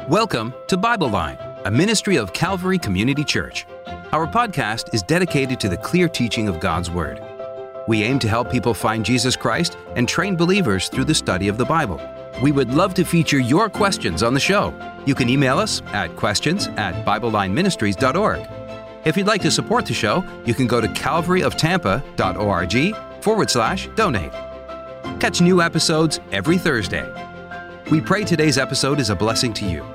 Welcome to Bible Line, a ministry of Calvary Community Church. Our podcast is dedicated to the clear teaching of God's Word. We aim to help people find Jesus Christ and train believers through the study of the Bible. We would love to feature your questions on the show. You can email us at questions@BibleLineMinistries.org. If you'd like to support the show, you can go to calvaryoftampa.org/donate. Catch new episodes every Thursday. We pray today's episode is a blessing to you.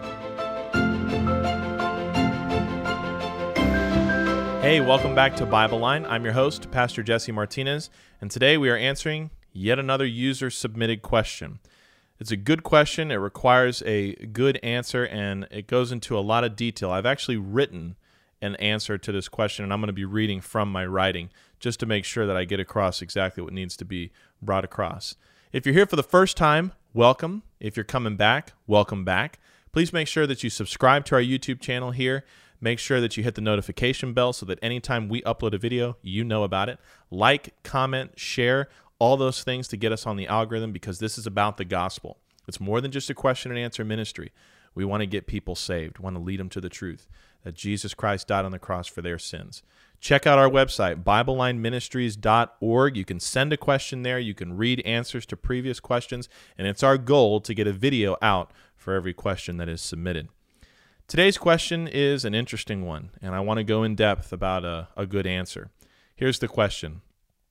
Hey, welcome back to Bible Line. I'm your host, Pastor Jesse Martinez, and today we are answering yet another user-submitted question. It's a good question, it requires a good answer, and it goes into a lot of detail. I've actually written an answer to this question, and I'm going to be reading from my writing just to make sure that I get across exactly what needs to be brought across. If you're here for the first time, welcome. If you're coming back, welcome back. Please make sure that you subscribe to our YouTube channel here. Make sure that you hit the notification bell so that anytime we upload a video, you know about it. Like, comment, share, all those things to get us on the algorithm, because this is about the gospel. It's more than just a question and answer ministry. We want to get people saved. We want to lead them to the truth that Jesus Christ died on the cross for their sins. Check out our website, BibleLineMinistries.org. You can send a question there. You can read answers to previous questions, and it's our goal to get a video out for every question that is submitted. Today's question is an interesting one, and I want to go in depth about a good answer. Here's the question.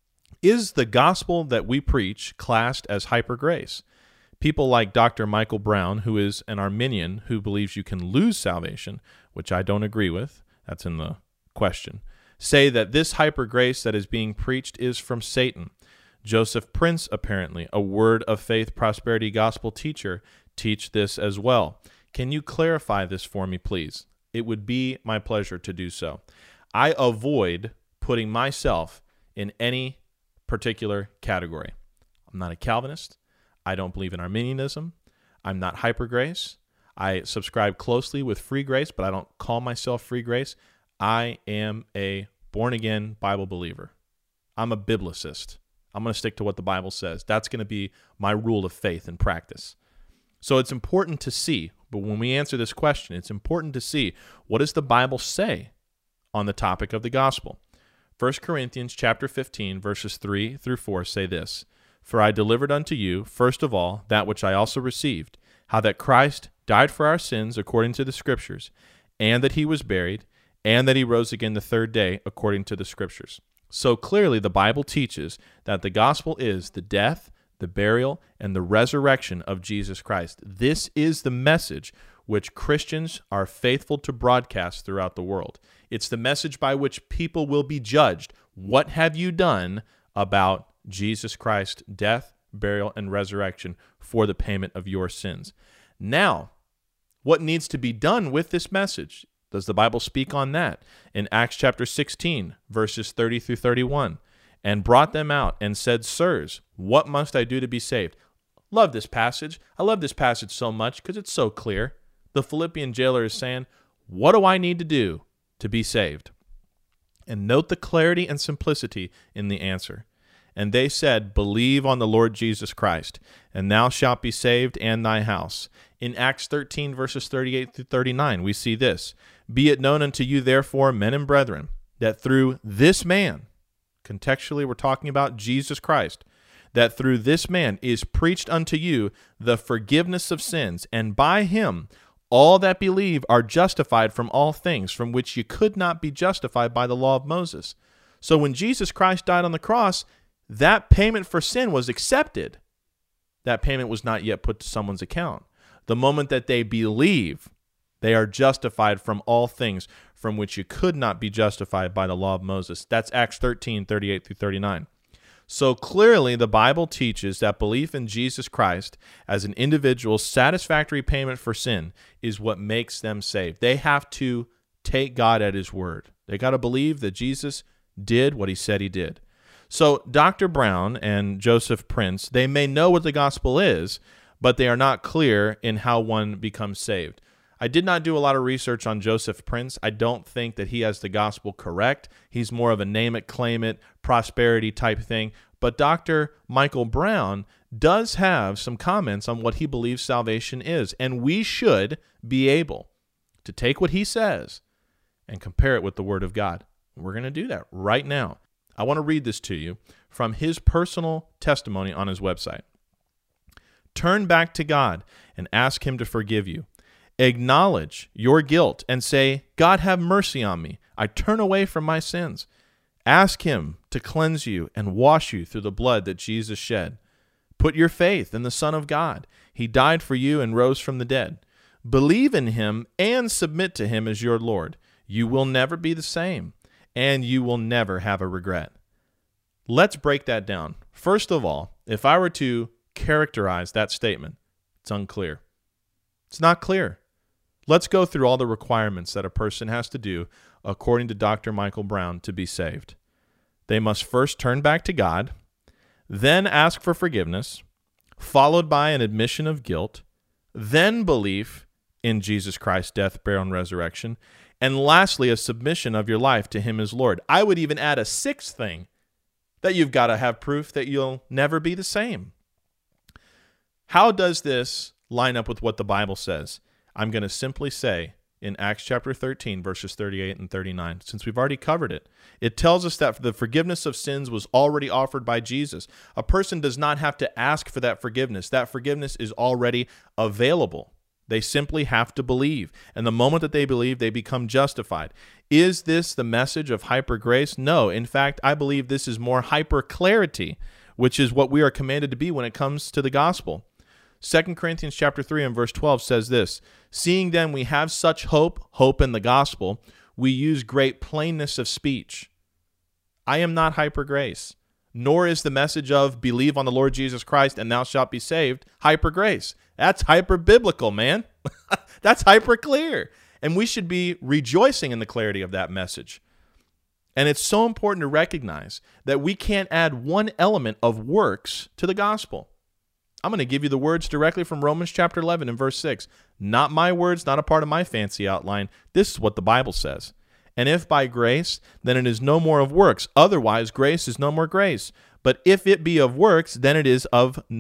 Is the gospel that we preach classed as hyper grace? People like Dr. Michael Brown, who is an Arminian who believes you can lose salvation, which I don't agree with, that's in the question, say that this hyper grace that is being preached is from Satan. Joseph Prince, apparently, a Word of Faith prosperity gospel teacher, teach this as well. Can you clarify this for me, please? It would be my pleasure to do so. I avoid putting myself in any particular category. I'm not a Calvinist. I don't believe in Arminianism. I'm not hyper grace. I subscribe closely with free grace, but I don't call myself free grace. I am a born-again Bible believer. I'm a biblicist. I'm going to stick to what the Bible says. That's going to be my rule of faith and practice. So it's important to see, but when we answer this question, it's important to see, what does the Bible say on the topic of the gospel? 1 Corinthians chapter 15, verses 3 through 4 say this, "For I delivered unto you, first of all, that which I also received, how that Christ died for our sins according to the Scriptures, and that he was buried, and that he rose again the third day according to the Scriptures." So clearly the Bible teaches that the gospel is the death, the burial, and the resurrection of Jesus Christ. This is the message which Christians are faithful to broadcast throughout the world. It's the message by which people will be judged. What have you done about Jesus Christ's death, burial, and resurrection for the payment of your sins? Now, what needs to be done with this message? Does the Bible speak on that? In Acts chapter 16, verses 30 through 31, "And brought them out and said, Sirs, what must I do to be saved?" Love this passage. I love this passage so much because it's so clear. The Philippian jailer is saying, what do I need to do to be saved? And note the clarity and simplicity in the answer. "And they said, Believe on the Lord Jesus Christ, and thou shalt be saved and thy house." In Acts 13, verses 38 through 39, we see this, "Be it known unto you, therefore, men and brethren, that through this man," contextually we're talking about Jesus Christ, "that through this man is preached unto you the forgiveness of sins, and by him all that believe are justified from all things from which you could not be justified by the law of Moses." So when Jesus Christ died on the cross, that payment for sin was accepted. That payment was not yet put to someone's account. The moment that they believe, they are justified from all things from which you could not be justified by the law of Moses. That's Acts 13, 38 through 39. So clearly the Bible teaches that belief in Jesus Christ as an individual's satisfactory payment for sin is what makes them saved. They have to take God at his word. They got to believe that Jesus did what he said he did. So Dr. Brown and Joseph Prince, they may know what the gospel is, but they are not clear in how one becomes saved. I did not do a lot of research on Joseph Prince. I don't think that he has the gospel correct. He's more of a name it, claim it, prosperity type thing. But Dr. Michael Brown does have some comments on what he believes salvation is. And we should be able to take what he says and compare it with the Word of God. We're going to do that right now. I want to read this to you from his personal testimony on his website. Turn back to God and ask Him to forgive you. Acknowledge your guilt and say, God, have mercy on me. I turn away from my sins. Ask Him to cleanse you and wash you through the blood that Jesus shed. Put your faith in the Son of God. He died for you and rose from the dead. Believe in Him and submit to Him as your Lord. You will never be the same, and you will never have a regret. Let's break that down. First of all, if I were to characterize that statement, it's unclear. It's not clear. Let's go through all the requirements that a person has to do according to Dr. Michael Brown to be saved. They must first turn back to God, then ask for forgiveness, followed by an admission of guilt, then belief in Jesus Christ's death, burial, and resurrection, and lastly, a submission of your life to Him as Lord. I would even add a sixth thing, that you've got to have proof that you'll never be the same. How does this line up with what the Bible says? I'm going to simply say in Acts chapter 13, verses 38 and 39, since we've already covered it. It tells us that the forgiveness of sins was already offered by Jesus. A person does not have to ask for that forgiveness. That forgiveness is already available. They simply have to believe. And the moment that they believe, they become justified. Is this the message of hyper grace? No. In fact, I believe this is more hyper clarity, which is what we are commanded to be when it comes to the gospel. 2 Corinthians chapter 3 and verse 12 says this, seeing then we have such hope in the gospel, we use great plainness of speech. I am not hyper grace, nor is the message of believe on the Lord Jesus Christ and thou shalt be saved hyper grace. That's hyper biblical, man. That's hyper clear. And we should be rejoicing in the clarity of that message. And it's so important to recognize that we can't add one element of works to the gospel. I'm going to give you the words directly from Romans chapter 11 and verse 6. Not my words, not a part of my fancy outline. This is what the Bible says. And if by grace, then it is no more of works. Otherwise, grace is no more grace. But if it be of works, then it is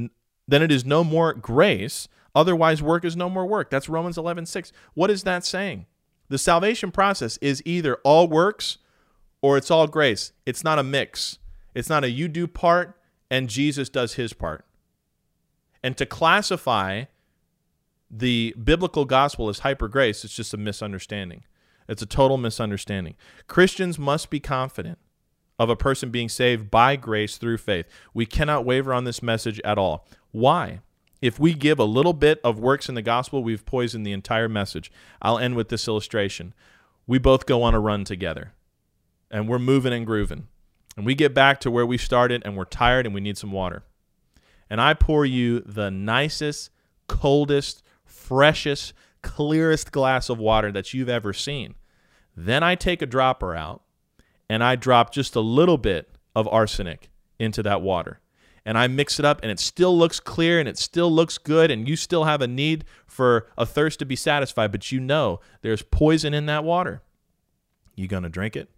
no more grace. Otherwise, work is no more work. That's Romans 11:6. What is that saying? The salvation process is either all works or it's all grace. It's not a mix. It's not a you do part and Jesus does His part. And to classify the biblical gospel as hyper grace, it's just a misunderstanding. It's a total misunderstanding. Christians must be confident of a person being saved by grace through faith. We cannot waver on this message at all. Why? If we give a little bit of works in the gospel, we've poisoned the entire message. I'll end with this illustration. We both go on a run together, and we're moving and grooving. And we get back to where we started, and we're tired, and we need some water. And I pour you the nicest, coldest, freshest, clearest glass of water that you've ever seen. Then I take a dropper out, and I drop just a little bit of arsenic into that water. And I mix it up, and it still looks clear, and it still looks good, and you still have a need for a thirst to be satisfied, but you know there's poison in that water. You going to drink it?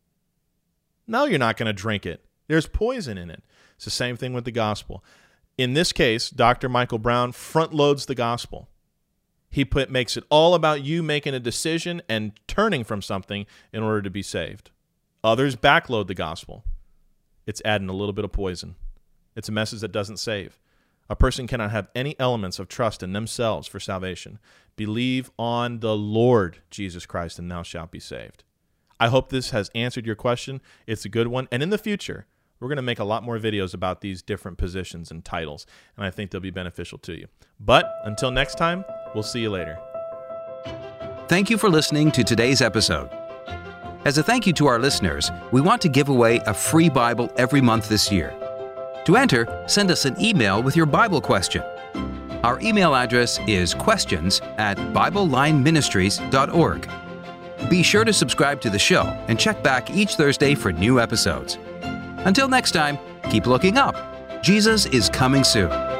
No, you're not going to drink it. There's poison in it. It's the same thing with the gospel. In this case, Dr. Michael Brown front loads the gospel. He makes it all about you making a decision and turning from something in order to be saved. Others backload the gospel. It's adding a little bit of poison. It's a message that doesn't save. A person cannot have any elements of trust in themselves for salvation. Believe on the Lord Jesus Christ and thou shalt be saved. I hope this has answered your question. It's a good one. And in the future, we're going to make a lot more videos about these different positions and titles, and I think they'll be beneficial to you. But until next time, we'll see you later. Thank you for listening to today's episode. As a thank you to our listeners, we want to give away a free Bible every month this year. To enter, send us an email with your Bible question. Our email address is questions@BibleLineMinistries.org. Be sure to subscribe to the show and check back each Thursday for new episodes. Until next time, keep looking up. Jesus is coming soon.